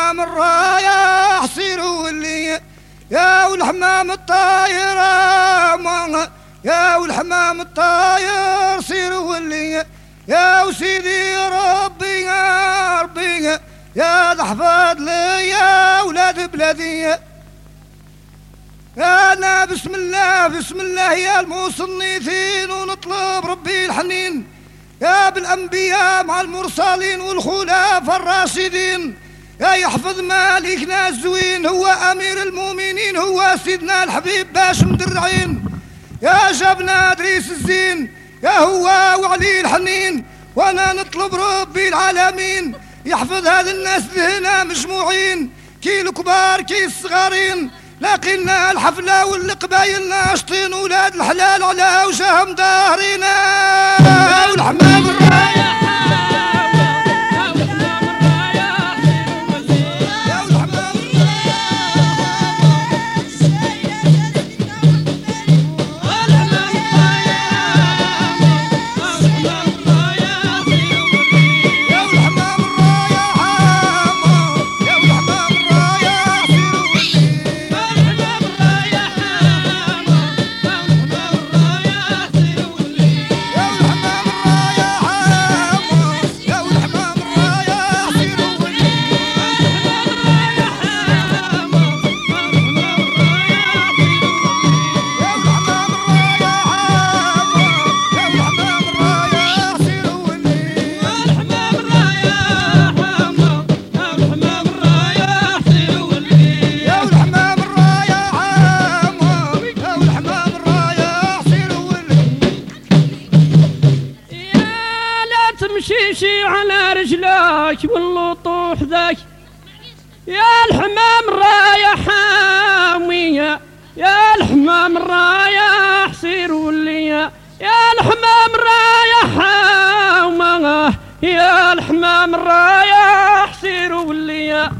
والحمام الرايح سيروا اللي يا والحمام الطاير يا والحمام الطاير سيروا اللي يا وسيدي ربي يا ربي يا احفظ لي يا ولاد بلادي يا لا بسم الله بسم الله يا المصنفين ونطلب ربي الحنين يا بالأنبياء مع المرسلين والخلفاء الراشدين يا يحفظ مالكنا الزوين هو أمير المؤمنين هو سيدنا الحبيب باش مدرعين يا جابنا إدريس الزين يا هو وعلي الحنين وانا نطلب ربي العالمين يحفظ هذا الناس هنا مجموعين كي الكبار كي الصغارين لقينا الحفلة والقبايل ناشطين ولاد الحلال على وجههم ظاهرين والحمام الرايح تمشيشي على رجلك واللطوح ذاك يا الحمام الرايح حامية يا الحمام الرايح سير وليا يا الحمام الرايح حامية يا الحمام الرايح سير وليا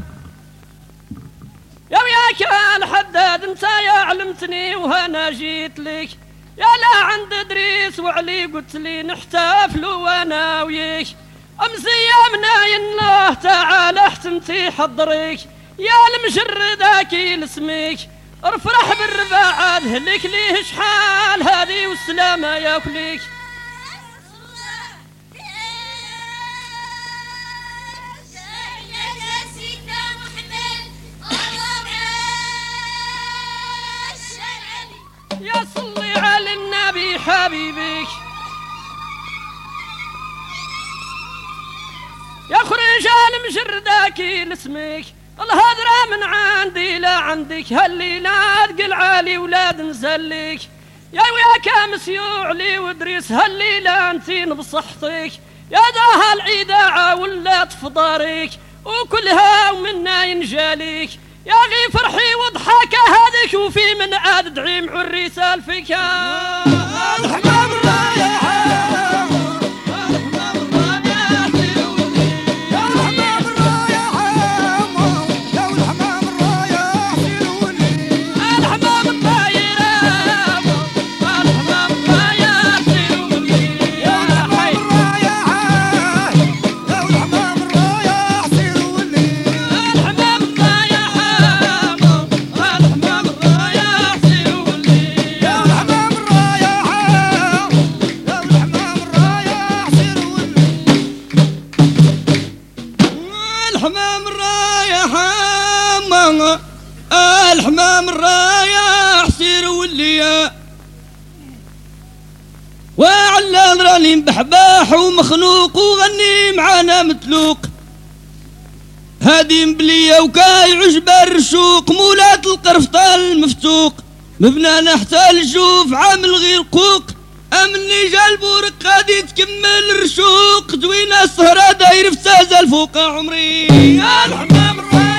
يا وياك الحداد انت يا علمتني وهنا جيت لك يا لا عند ادريس وعلي قلت لي نحتفلوا وانا وياك امس ايامنا يا الله تعالى احتمتي حضرك يا المجرد اكيل اسمك ارفرح بالرباعة هلك ليه شحال هذه والسلامة ياكلك يا صلي على النبي حبيبك يا خرج المجرداكي لاسمك الهدرة من عندي لا عندك هاللي لا تقل عالي ولا نزلك يا وياك مسيوع لي ودريس هاللي لا انتين بصحتك يا داها العيداعة ولا تفضارك وكلها ومنا ينجالك يا غي فرحي وضحك هذيك وفي من عاد دعيم عريسة الفكا الحمام الرايح الحمام الرايح سير وليا وعلى راني بحباح ومخنوق وغني معانا متلوق هادي مبلية وكاي عجب الرشوق مولات القرفطة المفتوق مبنانا حتى الجوف عامل غير قوق امني جا البورق غادي تكمل الرشوق دوينا السهرة داير في سازة الفوق عمري يا الحمام الرايح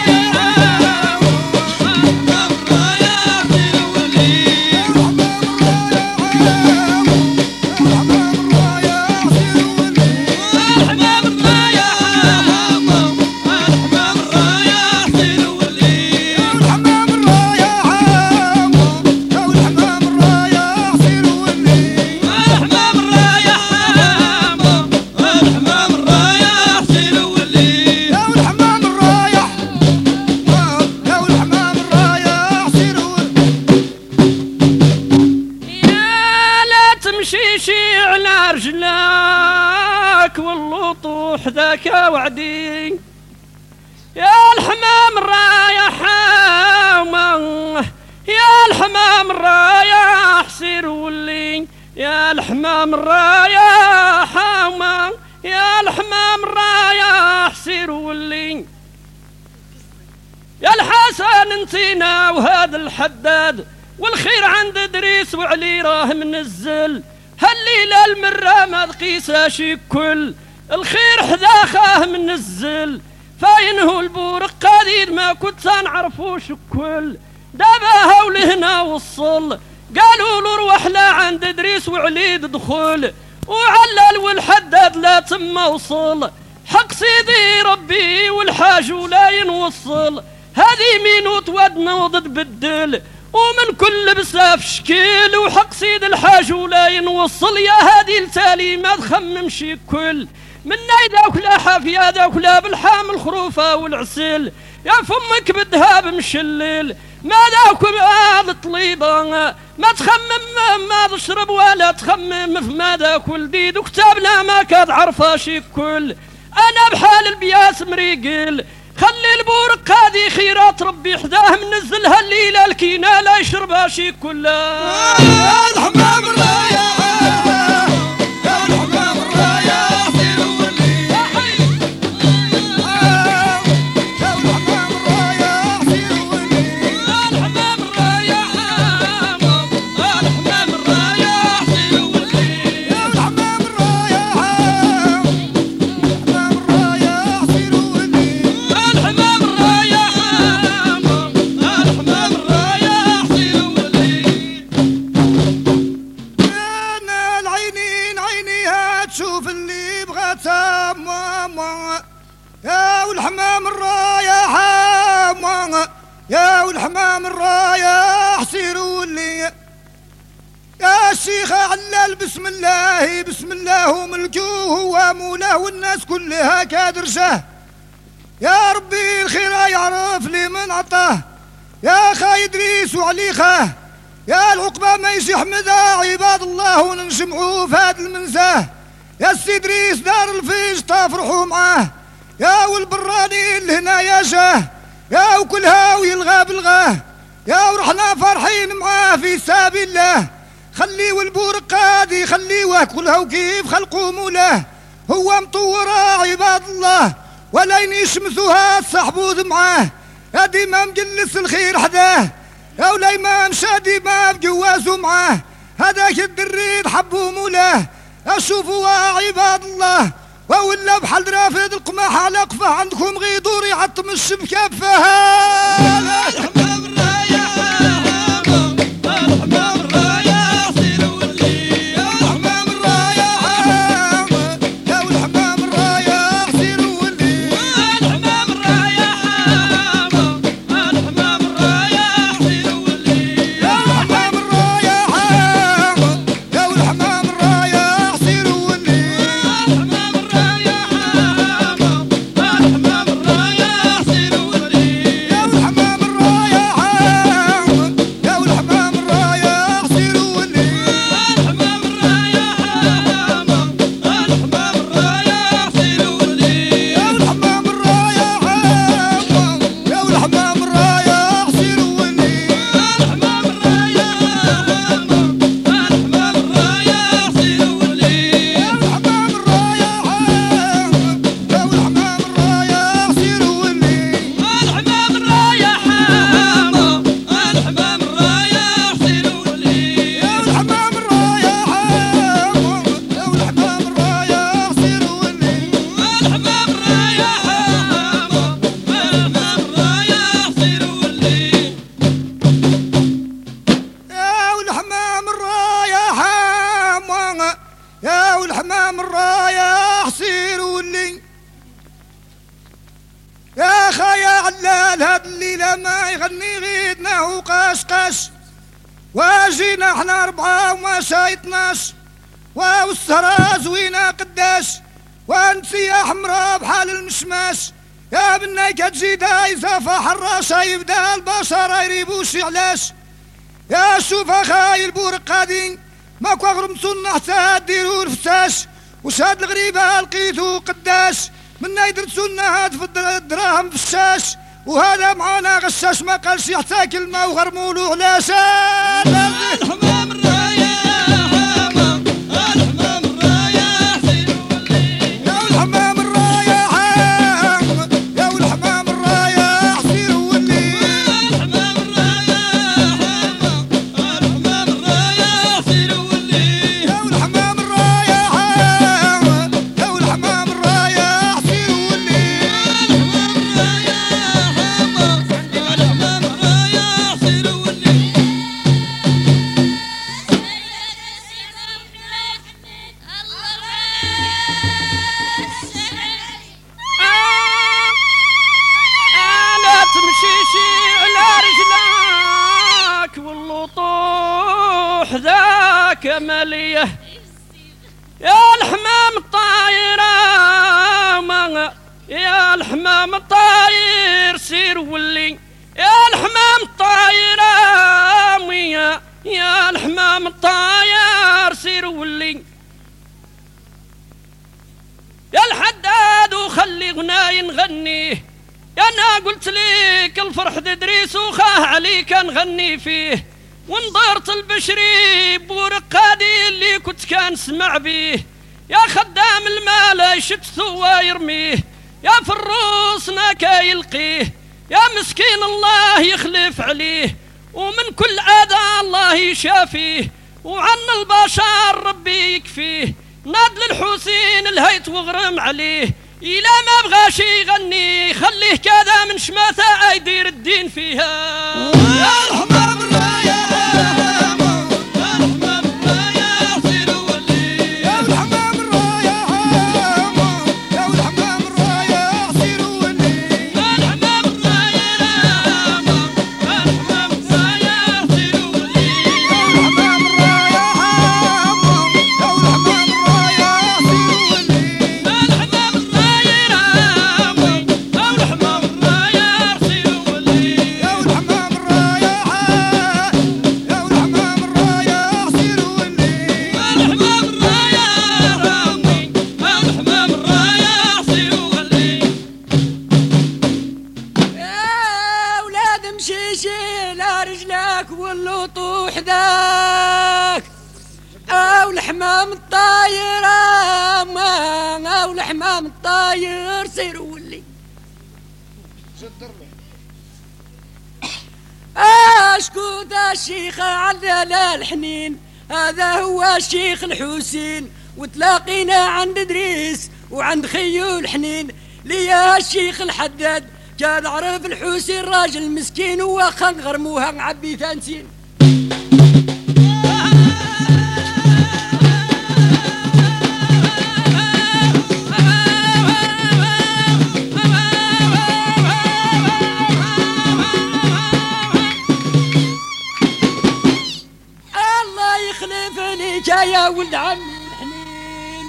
الحمام الرايح وياك وعدي يا الحمام الرايح يا الحمام الرايح سير ولي يا الحمام الرايح يا الحمام الرايح سير ولي يا الحسن نسينا وهذا الحداد والخير عند ادريس وعلي راه منزل هالليله المره ما تقيساش كل الخير حذاخاه منزل فاين هو البورق قديد ما كنت نعرفو شكل دابا ولهنا وصل قالوا له روح لا عند ادريس وعلي دخول وعلل والحداد لا تم وصل حق سيدي ربي والحاج ولا ينوصل هذه مينوت ودنا وضد بدل ومن كل بساف شكيل وحق سيد الحاج ولا ينوصل يا هادي التالي ما تخممش كل من نايداك لا حافيا داك لا بالحام الخروفه والعسل يا فمك بالذهب مشلل ما داك بعاد طليبه ما تخمم ما تشرب ولا تخمم في ما داك ولديد وكتابنا ما كاد عرفاش كل انا بحال البياس مريقل خلي البورق هذه خيرات ربي حداه منزلها الليله الكينا لا يشربها شي كلها الحمام الرايح شوف اللي بغاتها ماما يا والحمام الرايح ماما يا والحمام الرايح سيروا لي يا الشيخ علال بسم الله بسم الله وملكوه هو مولاه والناس كلها كادرجه يا ربي الخير يعرف لي من عطاه يا خا ادريس وعلي خاه يا العقبه ما يجي حمدها عباد الله ونجمعوه في هذا المنزاه يا سي ادريس دار الفيج تفرحوا معاه يا والبراني لهنا يا جاه يا وكلها ويلغى بالغاه يا ورحنا فرحين معاه في سبيل الله خليو البورق قادي خليوه كلها وكيف خلقوا مولاه هو مطورة عباد الله ولا يشمسوها الصحبوذ معاه يا ديما مجلس الخير حداه يا ولا ما مشى ديما بجوازو معاه هذاك الدريد حبوا مولاه اشوفوا عباد الله ولا بحال رافد القماح على قفاه عندكم غيدور يعطم الشبكه بفها الحمام الرايح الحمام الرايح سيروا لي يا الحمام الرايح يا والحمام الرايح سيروا لي الحمام الرايح الحمام الرايح سيروا لي يا الحمام الرايح يا والحمام الرايح سيروا لي الحمام الرايح الحمام الرايح سيروا لي يا والحمام الرايح يا والحمام الرايح سيروا لي الحمام الرايح الحمام الرايح سيروا لي يا والحمام الرايح يا والحمام الرايح سيروا لي الحمام الرايح الحمام الرايح سيروا لي يا والحمام الرايح يا والحمام الرايح سيروا لي الحمام الرايح الحمام الرايح سيروا لي يا والحمام الرايح يا والحمام الرايح سيروا لي الحمام الرايح الحمام الرايح سيروا لي يا والحمام الرايح يا والحمام الرايح سيروا لي يا خايا علال هاد الليلة ما يغني غيدنا وقشقش واجينا احنا 4 وماشا 12 والسهرة زوينة قداش وانتي حمرا بحال المشماش يا بناي كتجي دايزة فحراشة يبدا البشر يريبوش علاش يا شوف اخاي البورق قادين ماكو غير مصنع حتى ديرو الفتاش وش هاد الغريبة لقيتو قداش منا يدرسوا لنا هاد في الدراهم في الشاش، وهذا معانا غشاش ما قالش حتى كلمه وغرموا له على شان. الحمام الرايح الحمام الرايح سير ولي يا الحمام الرايح يا الحمام الرايح سير ولي الحمام الرايح الحمام الرايح سير ولي يا الحمام الرايح يا الحمام الرايح سير ولي الحمام الرايح سير ولي لا تمشيشي على رجلاك واللطوح ذاك مليه يا الحمام الطايرة يا الحمام الطاير سير ولي يا الحمام الطايرة يا الحمام الطاير سير ولي يا الحداد وخلي غناي نغنيه يا انا قلت ليك الفرح ددريس وخاه عليك نغني فيه ونضرت البشري بورقادي اللي كنت كان سمع بيه يا خدام المال يشد ثوا يرميه يا فروسنا كيلقيه يا مسكين الله يخلف عليه ومن كل أذى الله يشافيه وعن البشر ربي يكفيه ناد للحسين الهيت وغرم عليه إلا ما بغاش يغني خليه كذا من شماته يدير الدين فيها يا الحمام الرايح الحمام الرايح سير ولي يا الحمام الرايح يا الحمام الرايح سير ولي الحمام الرايح الحمام الرايح سير ولي يا الحمام الرايح يا الحمام الرايح سير ولي الحمام الرايح الحمام الرايح سير ولي يا الحمام الرايح يا الحمام الرايح سير ولي الحمام الرايح سير ولي يا ولاد مشيشي لا رجلك واللطوح ذاك او الحمام الطاير او الحمام الطاير سير ولي اشكوت الشيخ عدل الحنين هذا هو الشيخ الحسين وتلاقينا عند دريس وعند خيو الحنين ليا الشيخ الحداد كان عرف الحسين راجل مسكين وخن غرموها معبي ثانسين الله يخلف ليك يا ولد عمي الحنين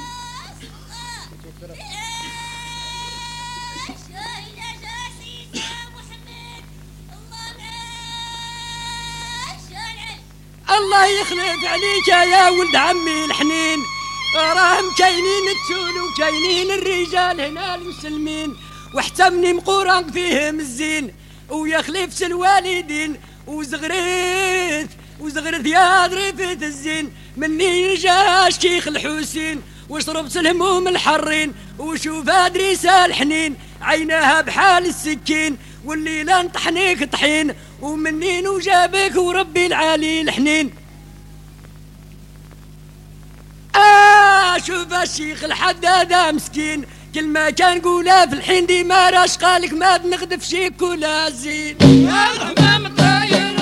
الله يخلف عليك يا ولد عمي الحنين راهم كاينين التول وكاينين الرجال هنا المسلمين واحتمني مقورن فيهم الزين ويخلف الوالدين وزغريت يا ظريفة الزين مني جا الشيخ الحسين وشربت الهموم الحرين وشوف ادريس الحنين عينها بحال السكين والليلة نطحنيك طحين ومنين وجابك وربي العالي الحنين شوف الشيخ الحداد مسكين كل ما كان قولها في الحين ديما راش قالك ما بنغدف شيك ولا زين يا الحمام الطاير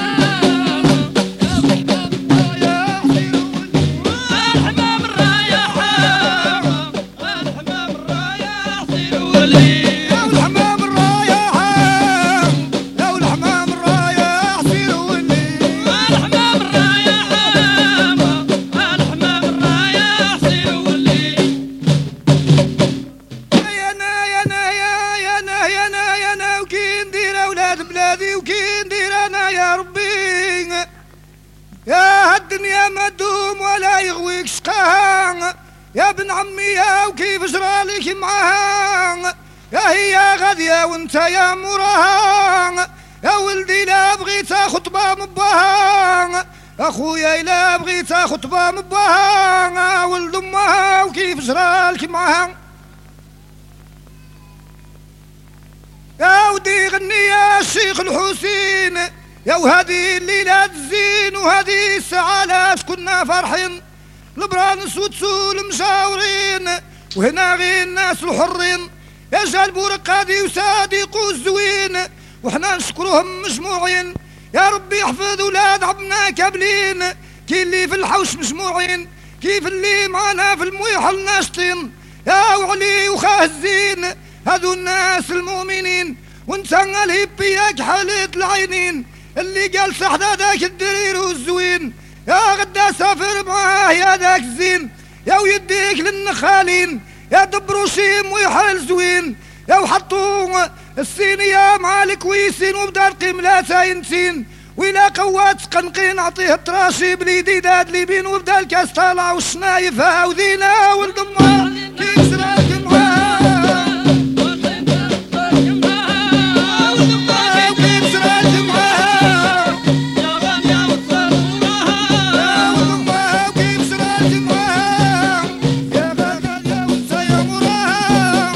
الحمام الرايح الحمام الرايح سير ولي يا الحمام الرايح يا الحمام الرايح سير ولي الحمام الرايح الحمام الرايح سير ولي يا انا وكي ندير اولاد بلادي وكي ندير انا يا ربي يا هالدنيا ما تدوم ولا يغويك شقاها يا ابن عمي يا وكيف جرالك معاها يا هي غادية وانت يا موراها، يا ولدي لا بغيت خطبة مباها، اخويا الا بغيت خطبة مباها، ولد امها وكيف جرالك معاها. يا ودي غني يا الشيخ الحسين، يا وهذه الليلة الزين وهذه السعالات كنا فرحين، البرانس وتسول مشاورين وهنا غير الناس الحرين، يا جالبو رقادي وصادق والزوين وحنا نشكروهم مجموعين. يا ربي يحفظ ولاد عبنا كابلين، كي اللي في الحوش مجموعين كيف اللي معنا في المويحل ناشطين. يا وعلي وخاه الزين هذو الناس المؤمنين، وانت الهبياك حالت العينين اللي قال صح ذاك الدرير والزوين. يا غدا سافر معاه يا ذاك الزين، يا ويديك للنخالين، يا دبرو شي مويحل زوين، يا وحطوا الصينية مع الكويسين وبدا القيم لا تاينتين، وإلا قوات قنقين عطيه التراشي بليدي داد ليبين وبدا الكاس طالع والشنايف هاوذينا ولد امها كيف سراك معاه وكيف سراك معاه يا غالية وصار وراها وكيف سراك معاه يا غالية وانت يا موراها.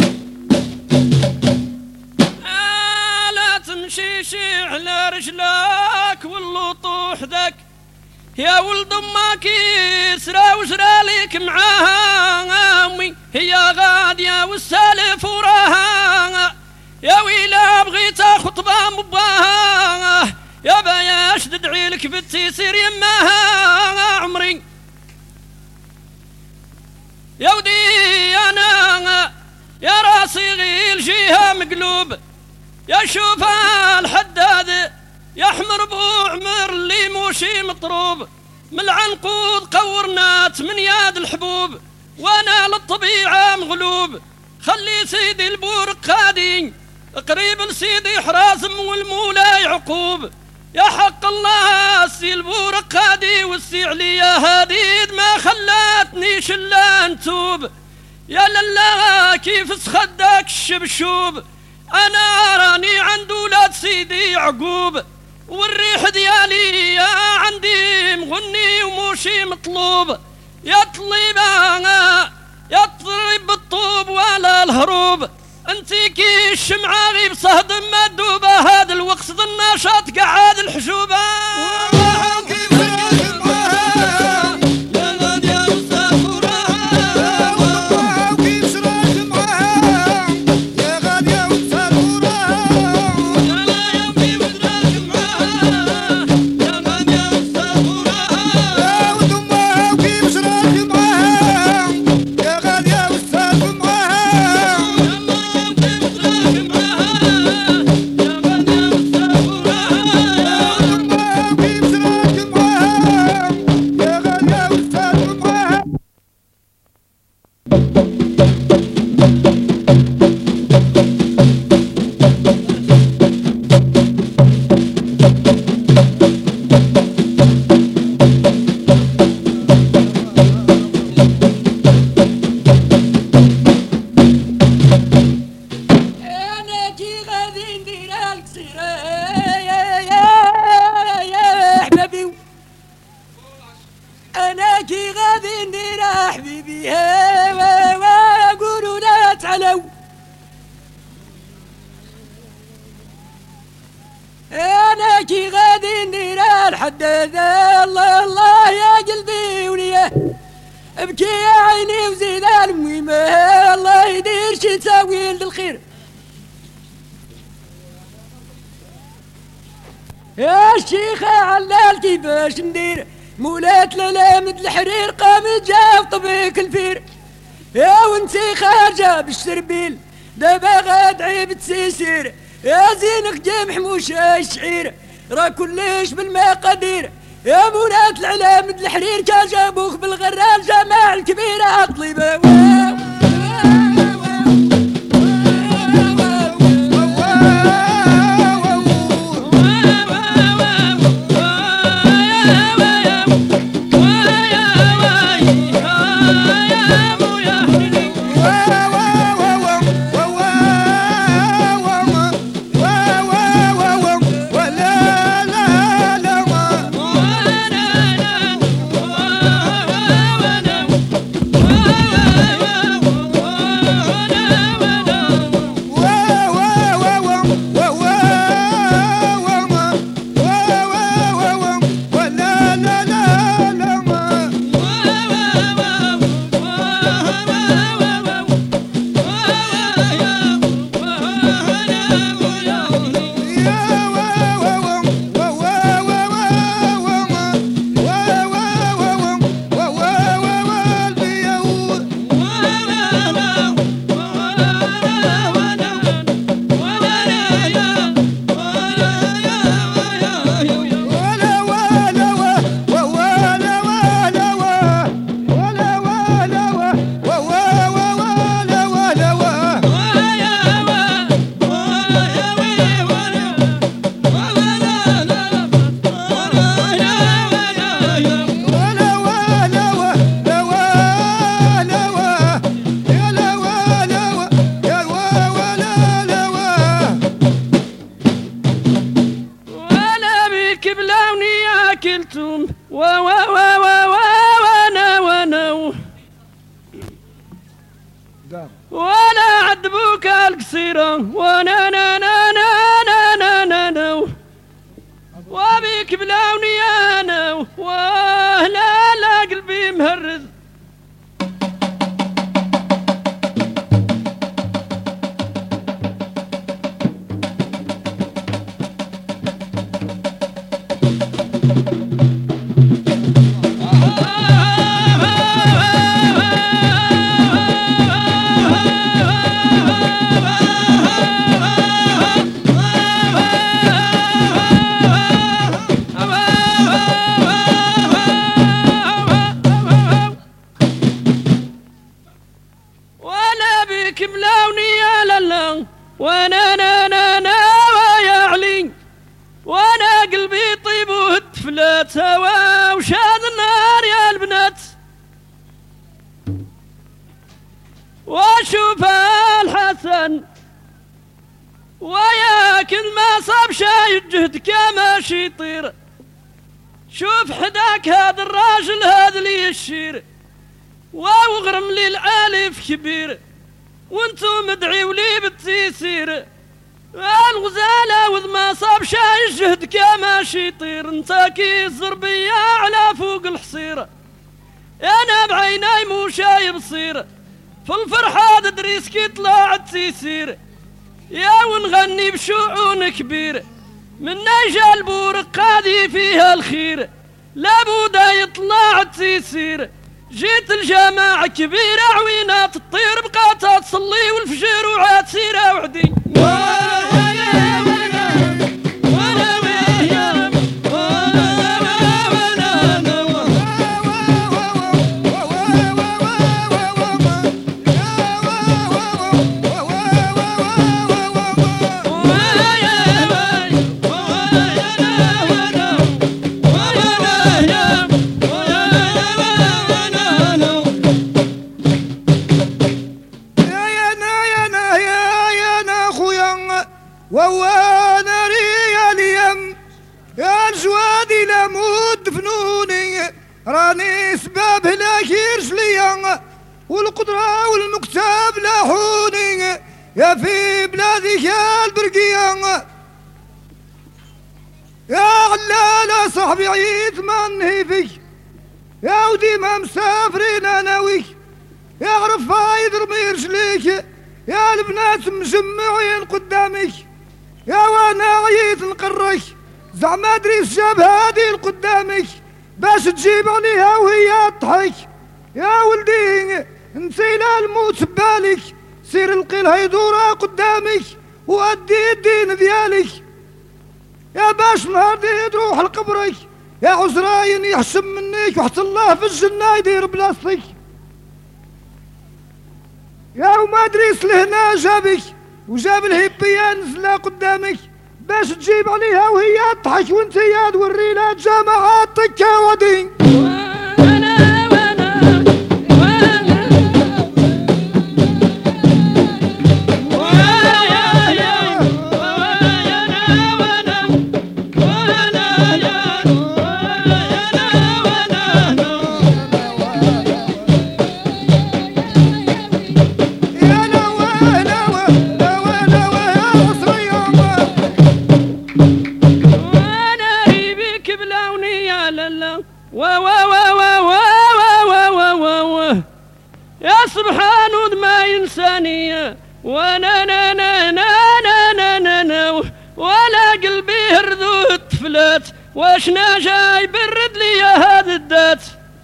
لا تمشي على رجلك واللطوح ذاك، يا ولد امك يسرى وجرى لك معاها امي، هي غاديه والسالف وراها، يا ويلا بغيت خطبه مباها، يا باياش تدعي لك بالتيسير يماها عمري. يا ودي انا يا راسي غير الجهه مقلوب، يا شوف الحداد يا حمر بو عمر اللي موشي مطروب، من العنقود قورنات من ياد الحبوب، وانا للطبيعه مغلوب. خلي سيدي البورقادي قريب لسيدي حرازم والمولاي عقوب، يا حق الله السي البورقادي والسي عليا هديد ما خلاتني شلا نتوب. يا لله كيف سخدك الشبشوب، انا راني عند ولاد سيدي يعقوب، والريح ديالي يا عندي مغني وموشي مطلوب. يا طليبة يا طريب الطوب ولا الهروب، انتي كي الشمعة غيب صهد مدوبة، هذا الوقت النشاط قعاد الحشوبة. يا الشيخة علال كيفاش ندير، مولات للامد الحرير قامت جاب طبيك الفير، يا وانتي خارجة بالشربيل دابا غادعي بتسيسير، يا زينك جمح موش الشعير راه كلش بالمقادير، يا مولات العلامد الحرير كان جابوك بالغرال جماع الكبيرة طليبة. قلتم وانا ولا عذبوك القصيرة وانا وبيك بلاوني انا ولا قلبي مهرز. وانا ويا علي وانا قلبي طيب وهتفلت هوا وشاد النار يا البنات. واشوف الحسن ويا كل ما صاب شايد جهدك يا ماشي يطير. شوف حداك هذا الراجل هذا لي يشير واغرم لي الالف كبير وانتو مدعيوا لي بالتيسير. الغزالة وذ ما صاب شاي جهدك يا ماشي يطير. انت كي الزربية على فوق الحصير انا بعيناي مو شايب بصير. في الفرحة دريس كي طلع التيسير يا ونغني بشعون كبير. من نيجا البورق قاضي فيها الخير لابودا يطلع التيسير. جيت الجماعة كبيرة عوينات الطير بقاتها تصلي والفجر وعاد سيرة وعدي. وانا ريا اليم يا الجوادي لمود فنوني راني سباب هلاكي رجليا والقدرة والمكتاب لاحوني يا في بلادي يا البرقية. يا علالة صاحبي عيد ما نهيفي يا وديما مسافرين انا ويك يا عرفايد رمي رجليك يا البنات مجمعين قدامك يا وانا عييت نقرك زعما دريس جاب هادي لقدامك باش تجيب عليها وهي تضحك. يا ولدي نسي لا الموت ببالك سير القي الهيدورة قدامك وادي الدين ديالك يا باش نهار دي تروح لقبرك يا عزراين يحسن منك وحتى الله في الجنة يدير بلاصتك. يا وما دريس لهنا جابك وجاب الهبية نزلها قدامك باش تجيب عليها وهي تضحك وانت يا توري لها جماعات تكا ودين. يا سبحان ما إنسانية وانا ولا قلبي هرذو الطفلات واشنا جاي برد لي هذا الدات.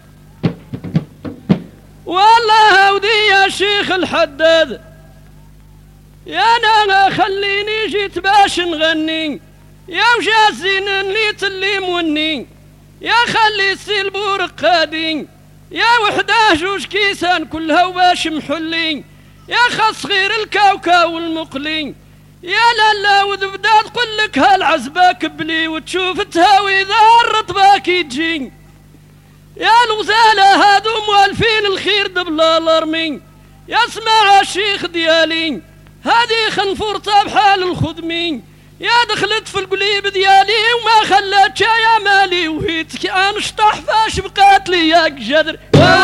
والله هودي يا شيخ الحداد يا انا خليني جيت باش نغني يا وجازين اللي تلي موني يا خلي السيلبور قادين يا وحده جوج كيسان كلها وباش محلين يا خاص غير الكاوكا والمقلين يا لالا وذبدا تقول لك هالعزبه كبلي وتشوف تهاوي اذا الرطبه كيتجي. يا الغزاله هادو موالفين الخير دبلا الارمين يا اسمع الشيخ ديالي هادي خنفورطه بحال الخدمين يا دخلت في القليب ديالي وما خلت يا مالي وهيتك انشطح فاش بقات لي يا قجدر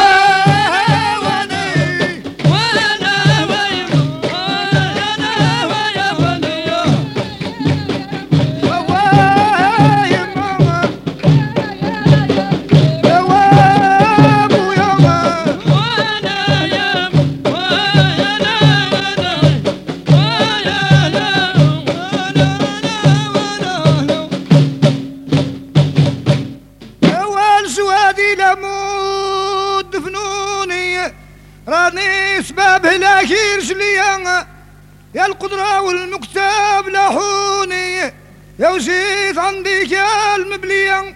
راني سباب هلاكي رجليا يا القدرة والمكتاب لاحوني يا وجيت عندك يا المبلية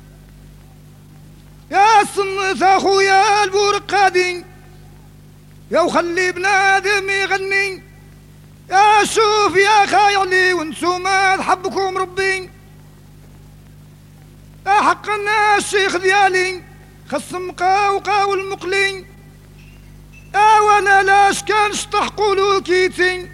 يا الصنت اخويا البورقادي يا وخلي بنادم يغني يا شوف يا خايعلي وانتوما تحبكم ربي يا حقنا الشيخ ديالي خصم قاوقا والمقلي وانا لاش كان شطح قولو كيتي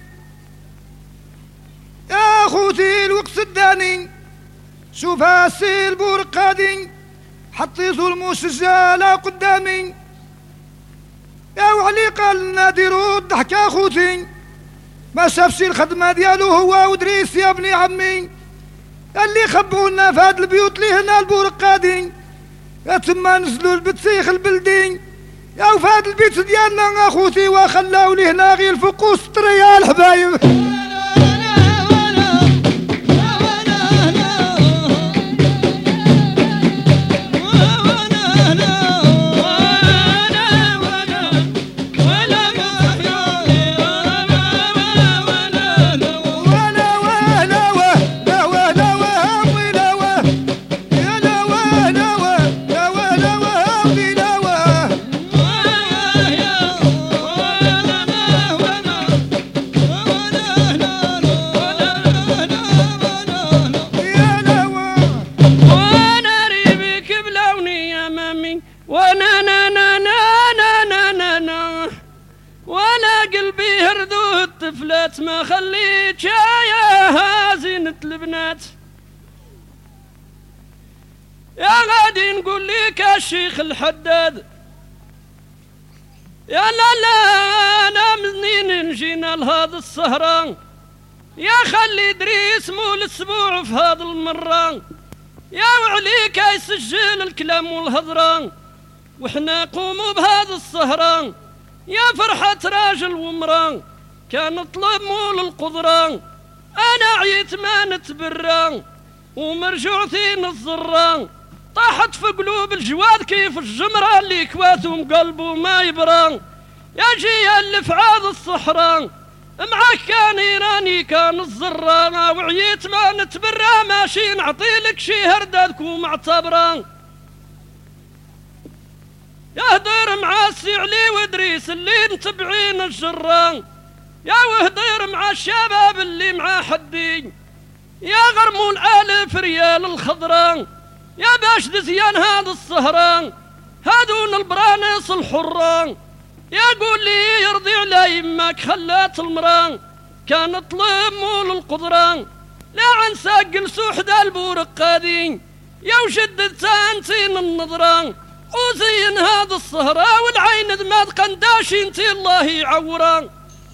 يا خوتي الوقت الداني شوف هاسي البورقادي حطيتو المسجالة قدامي يا وعلي قال لنا ديرو الضحكة خوتي ما شافش الخدمة ديالو هو ودريس يا ابني عمي اللي خبونا في هاد البيوت اللي هنا البورقادي يا تما نزلوا البتسيخ البلدي يا وفي هاد البيت ديالنا اخوتي وخلاو لي هنا غير الفقوس طريا الحبايب الطفلات ما خليت يا هازينة البنات يا غادي نقول لك الشيخ الحداد يا لا انا منين نجينا لهذا السهران يا خلي دريس مول الاسبوع في هذا المرة يا وعليك يسجل الكلام والهضران وحنا قوموا بهذا السهران يا فرحة راجل ومران كان طلب مول القدران انا عيت ما نتبران ومرجوعتين الزران طاحت في قلوب الجواد كيف الجمرة اللي كواتهم قلبه ما يبران يا جي اللي في عاد الصحران معاك كان ايراني كان الزران وعيت ما نتبرى ماشي نعطيلك شي هردادك ومعتبران يهدر مع السعلي ودريس اللي متبعين الجران يا وهدر مع الشباب اللي مع حدين يا غرموا الالف ريال الخضران يا باش دزيان هذا السهران هادون البرانس الحران يا قول لي يرضي على يماك خلات المران كان طلب مول القدران لا عن ساقل سوحد البورقادين يا وشدد تانتين النظران وزين هذا الصهرة والعين دماد قنداشي انتي الله يعوران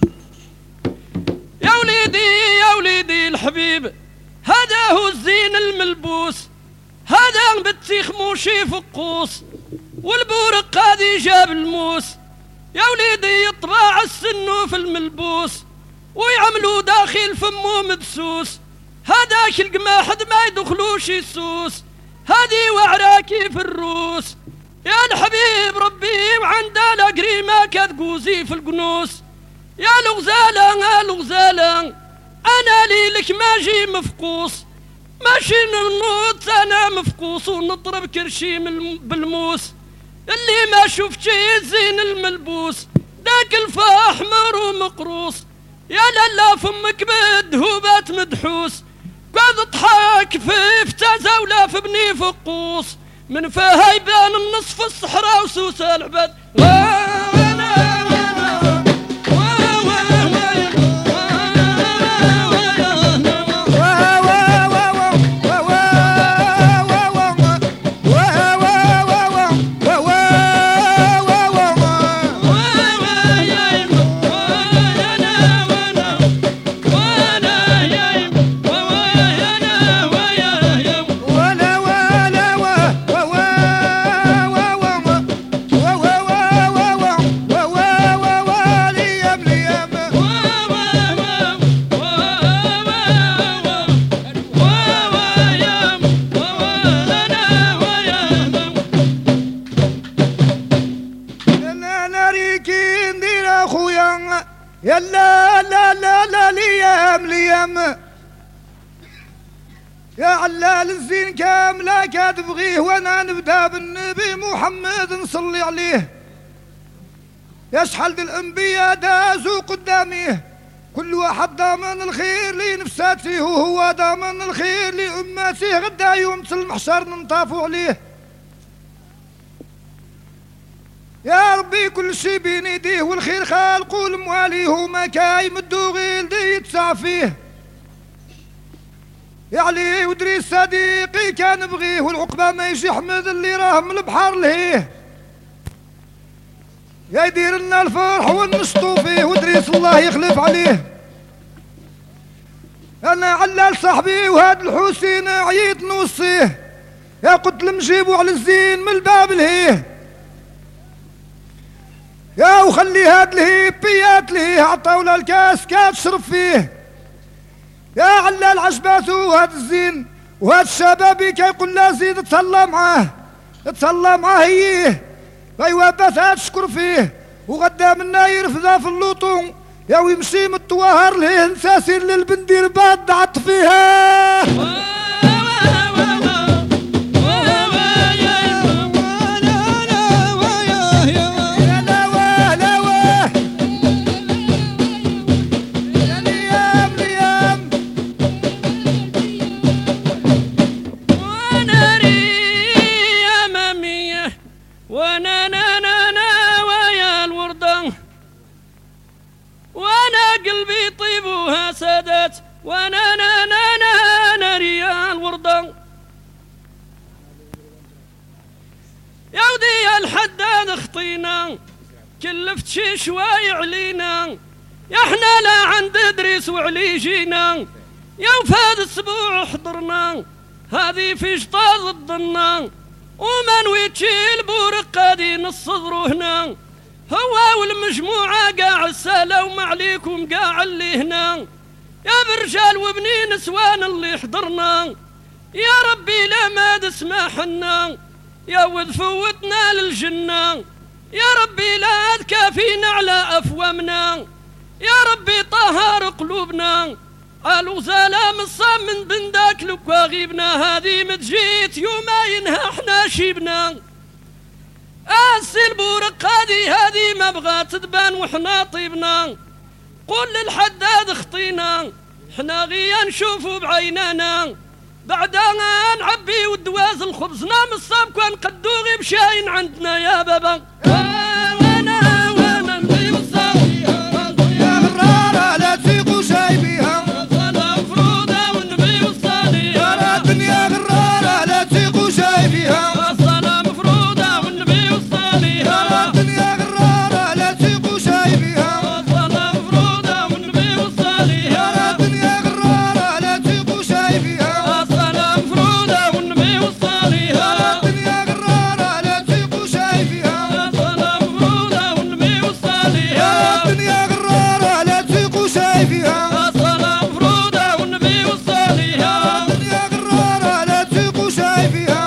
يا وليدي الحبيب هذا هو الزين الملبوس هذا بتيخ موشي فقوس والبورق هذه جاب الموس يا وليدي يطبع السنو في الملبوس ويعملوا داخل فمه مدسوس هذاك القماحد ما يدخلوش يسوس هذه وعراكي في الروس يا الحبيب ربي وعنده لاقري ما كتقوزي في القنوس يا الغزالة انا لي لك ماجي مفقوس ماشي نموت انا مفقوس ونضرب كرشي بالموس اللي ما شفتشي الزين الملبوس ذاك الفاحمر ومقروس يا لالا فمك بدهوبات مدحوس قاعد اضحك في فتازة ولا في بني فقوس من فيها يبان النصف الصحراء وسوس العباد علال الزين كاملة كتبغيه وانا نبدا بالنبي محمد نصلي عليه. يا شحال دي الانبياء دازوا قداميه كل واحد ضامن الخير لنفساته وهو ضامن الخير لأمته غدا يوم المحشر ننطافوا عليه. يا ربي كل شي بين يديه والخير خالقو المواليه وما كايمدو غير دي يتسع فيه. يا علي ودريس صديقي كان بغيه والعقبة ما يجي حمد اللي راه من البحر لهيه. يا يدير لنا الفرح ونشطو فيه ودريس الله يخلف عليه. انا علال صاحبي وهاد الحسين عييت نوصيه يا قلت نجيبو على الزين من الباب لهيه. يا وخلي هاد الهيبيات لهيه عطاولا الكاس كتشرب فيه. يا علال عجباتو هاد الزين وهاد الشبابي كيقول لا زيد تهلا معاه تهلا معاه هيه. ايوا بات تشكر فيه وغدا منا يرفدا في اللوطون يا ويمشي من الطواهر ليه نساسين للبندير بعد عط فيها. سادت وانا انا ريال ورده يا ودي الحداد خطينا كلفت شي شوي علينا يا احنا لا عند ادريس وعلي جينا يا وفاد الاسبوع حضرنا هذه في شطاز ضدنا وما نويتشي البورق قادي نصدرو هنا هو والمجموعة قاع السلام عليكم قاع اللي هنا يا برجال وبني نسوان اللي حضرنا يا ربي لا ما تسمحنا يا وذ فوتنا للجنة يا ربي لا تكافينا على أفوامنا يا ربي طهر قلوبنا قالوا سلام الصام من بنداك لكوا غيبنا هذه متجيت يوم ينهى احنا شيبنا البورق هذه ما بغات تبان وحنا طيبنا قول للحداد خطينا حنا غيا نشوفوا بعينانا بعدها نعبي ودواز الخبز نام الصاب كون قدو غيب شاين عندنا يا بابا.